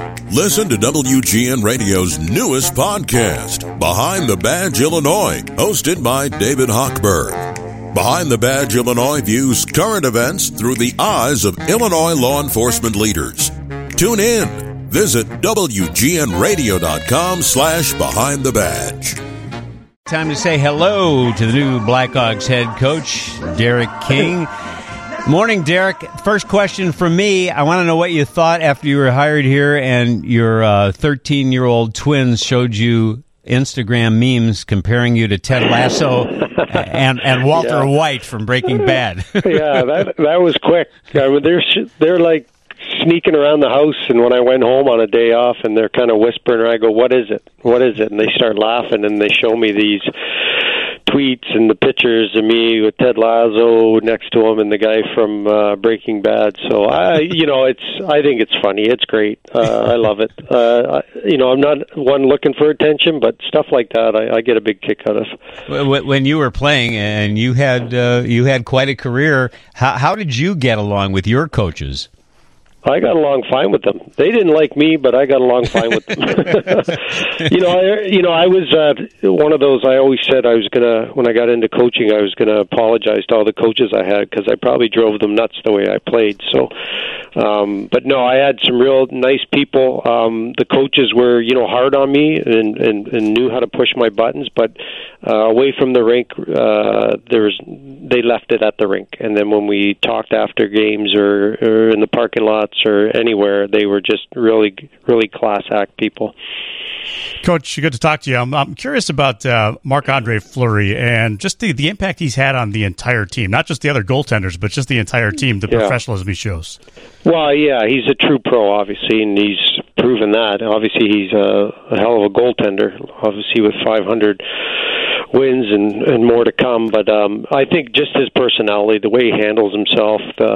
Listen to WGN Radio's newest podcast, Behind the Badge Illinois, hosted by David Hochberg. Behind the Badge Illinois views current events through the eyes of Illinois law enforcement leaders. Tune in. Visit WGNRadio.com/Behind the Badge. Time to say hello to the new Blackhawks head coach, Derek King. Morning, Derek. First question from me. I want to know what you thought after you were hired here and your 13-year-old twins showed you Instagram memes comparing you to Ted Lasso and Walter White from Breaking Bad. Yeah, that was quick. They're like sneaking around the house, and when I went home on a day off, and they're kind of whispering, I go, "What is it? What is it?" And they start laughing, and they show me these tweets and the pictures of me with Ted Lasso next to him and the guy from Breaking Bad. So I think it's funny. It's great. I love it. I'm not one looking for attention, but stuff like that, I get a big kick out of. When you were playing and you had quite a career, how did you get along with your coaches? I got along fine with them. They didn't like me, but I got along fine with them. I was one of those. I always said I was gonna, when I got into coaching, I was gonna apologize to all the coaches I had because I probably drove them nuts the way I played. So, but no, I had some real nice people. The coaches were, hard on me and knew how to push my buttons, but away from the rink, they left it at the rink. And then when we talked after games or in the parking lot or anywhere, they were just really, really class act people. Coach, good to talk to you. I'm curious about Marc-Andre Fleury and just the impact he's had on the entire team, not just the other goaltenders, but just the entire team, the professionalism he shows. Well, yeah, he's a true pro, obviously, and he's proven that. Obviously, he's a hell of a goaltender, obviously with 500 wins and more to come. But I think just his personality, the way he handles himself,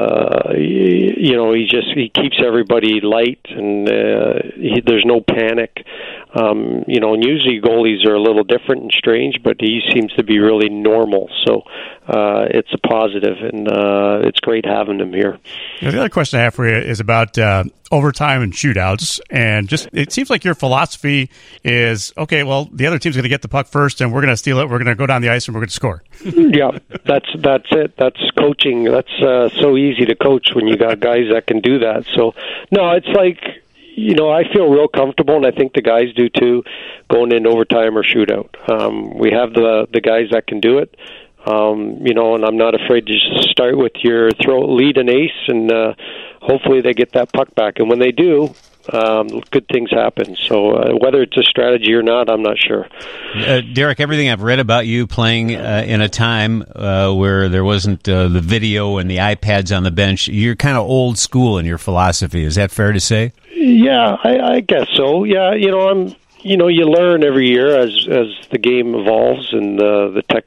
he keeps everybody light, and there's no panic. And usually goalies are a little different and strange, but he seems to be really normal. So it's a positive, and it's great having him here. The other question I have for you is about overtime and shootouts, and just it seems like your philosophy is, okay, well, the other team's going to get the puck first, and we're going to steal it, we're going to go down the ice, and we're going to score. Yeah, that's it. That's coaching. That's so easy to coach when you got guys that can do that. So, no, it's like, I feel real comfortable, and I think the guys do too, going in overtime or shootout. We have the guys that can do it, and I'm not afraid to just start with your lead an ace, and hopefully they get that puck back. And when they do, good things happen. So whether it's a strategy or not, I'm not sure. Derek, everything I've read about you playing in a time where there wasn't the video and the iPads on the bench, you're kind of old school in your philosophy. Is that fair to say? Yeah, I guess so. Yeah, you learn every year as the game evolves and the tech.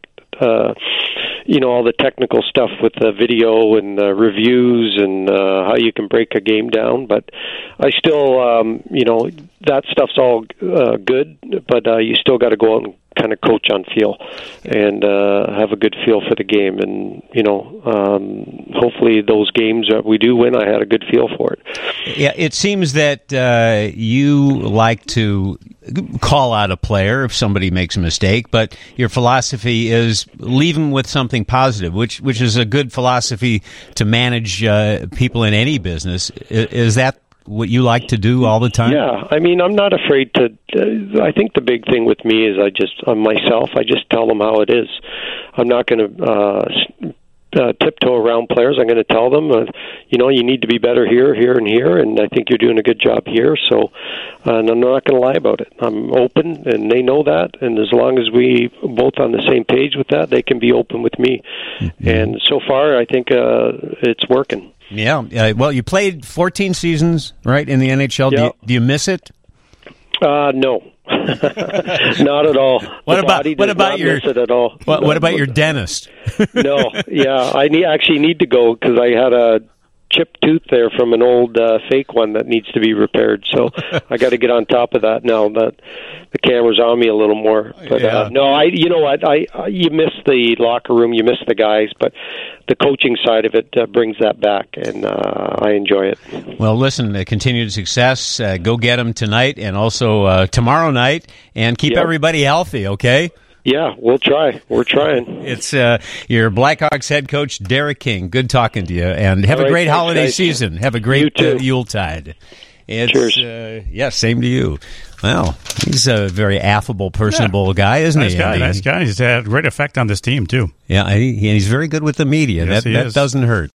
All the technical stuff with the video and the reviews and how you can break a game down. But I still, that stuff's all good, but you still got to go out and kind of coach on feel and have a good feel for the game. And, hopefully those games that we do win, I had a good feel for it. Yeah, it seems that you like to call out a player if somebody makes a mistake, but your philosophy is leave them with something positive, which is a good philosophy to manage people in any business. Is that what you like to do all the time? Yeah, I'm not afraid to. I think the big thing with me is I'm myself. I just tell them how it is. I'm not going to tiptoe around players. I'm going to tell them, you need to be better here, here, and here, and I think you're doing a good job here. So, and I'm not going to lie about it. I'm open, and they know that. And as long as we both on the same page with that, they can be open with me. Mm-hmm. And so far, I think it's working. Yeah. Well, you played 14 seasons, right, in the NHL. Yep. Do you miss it? No. Not at all. What about your miss it at all. What about your dentist? No. Yeah, I actually need to go because I had chipped tooth there from an old fake one that needs to be repaired. So I got to get on top of that now that the camera's on me a little more. But no, you know what? You miss the locker room, you miss the guys, but the coaching side of it brings that back, and I enjoy it. Well, listen, continued success. Go get them tonight and also tomorrow night, and keep everybody healthy, okay? Yeah, we'll try. We're trying. It's your Blackhawks head coach, Derek King. Good talking to you, and have a great holiday season. Have a great Yuletide. Cheers. Same to you. Well, he's a very affable, personable guy, isn't he? Nice guy. He's had a great effect on this team, too. Yeah, he's very good with the media. Yes, that doesn't hurt.